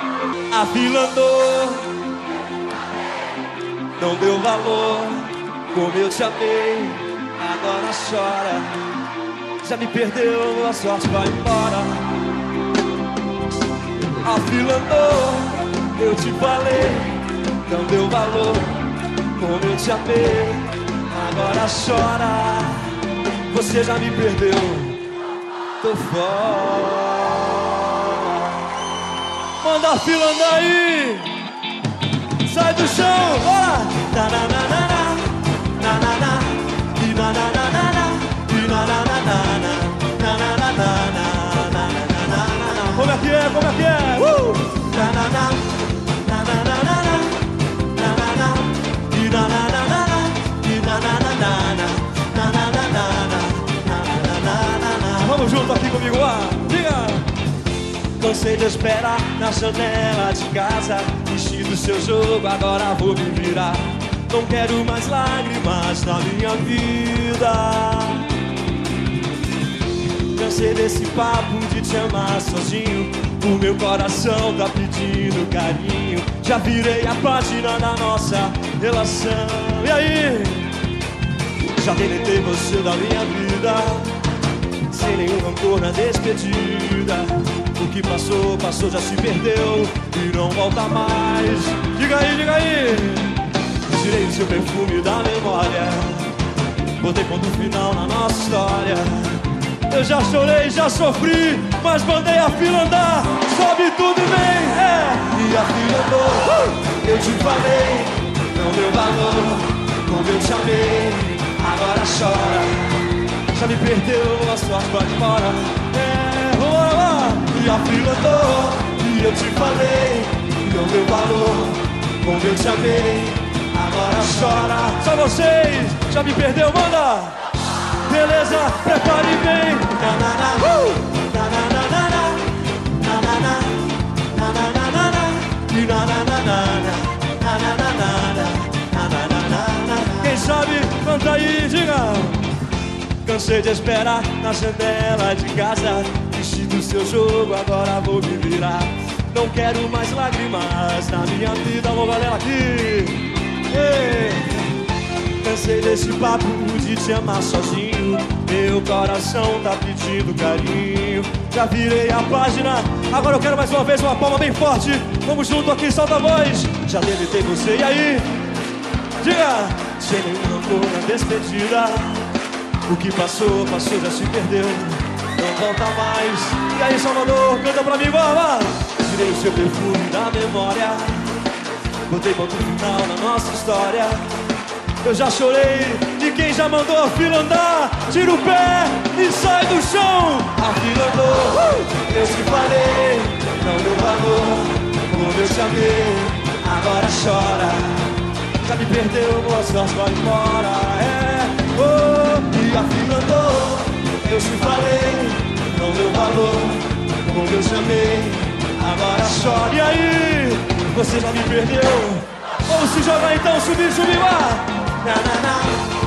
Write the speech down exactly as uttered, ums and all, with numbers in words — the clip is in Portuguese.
A fila andou, não deu valor, como eu te amei, agora chora. Já me perdeu, a sorte vai embora. A fila andou, eu te falei, não deu valor, como eu te amei, agora chora. Você já me perdeu, tô fora. Manda a fila andar aí, sai do chão, bora! Na na na na na na na na na na na na na na na na. Como é que é? Como é que é? Uh! Na na na na na na na na na na na na na. Vamos junto aqui comigo, ah! Diga! Cansei de esperar na janela de casa, vestido seu jogo, agora vou me virar. Não quero mais lágrimas na minha vida. Cansei desse papo de te amar sozinho, o meu coração tá pedindo carinho. Já virei a página da nossa relação. E aí? Já deletei você da minha vida, sem nenhum rancor na despedida. O que passou, passou, já se perdeu e não volta mais. Diga aí, diga aí. Tirei o seu perfume da memória, botei ponto final na nossa história. Eu já chorei, já sofri, mas mandei a fila andar. Sobe tudo e vem, é. E a fila andou, uh! Eu te falei, não deu valor, como eu te amei, agora chora. Já me perdeu, a sorte vai embora. É, vamos lá. E a fila andou, e eu te falei, não deu valor, como eu te amei, agora chora. Só vocês, já me perdeu, manda. Beleza, prepare e vem. Na na na, uh! Na na na na na, na na na, na na na na na, e na na na na na, na na na na, na na na na. Quem sabe, canta aí, diga. Cansei de esperar na janela de casa, vestido seu jogo, agora vou me virar. Não quero mais lágrimas na minha vida. Alô, galera aqui. Ei. Cansei desse papo de te amar sozinho, meu coração tá pedindo carinho. Já virei a página, agora eu quero mais uma vez uma palma bem forte. Vamos junto aqui, solta a voz. Já deletei você, e aí? Diga! Sem nenhum rancor na despedida. O que passou, passou, já se perdeu, não volta mais. E aí, Salvador, canta pra mim, vamos! Tirei o seu perfume da memória, botei ponto final na nossa história. Eu já chorei de quem já mandou a fila andar. Tira o pé e sai do chão. A fila andou, uh! Eu te falei, não deu valor, como eu te amei, agora chora. Já me perdeu, boa sorte, vai embora. É, oh, e a fila andou, eu te falei, não deu valor, como eu te amei, agora chora. E aí, você já me perdeu. Vamos se jogar então, subir, subir lá. Na na na.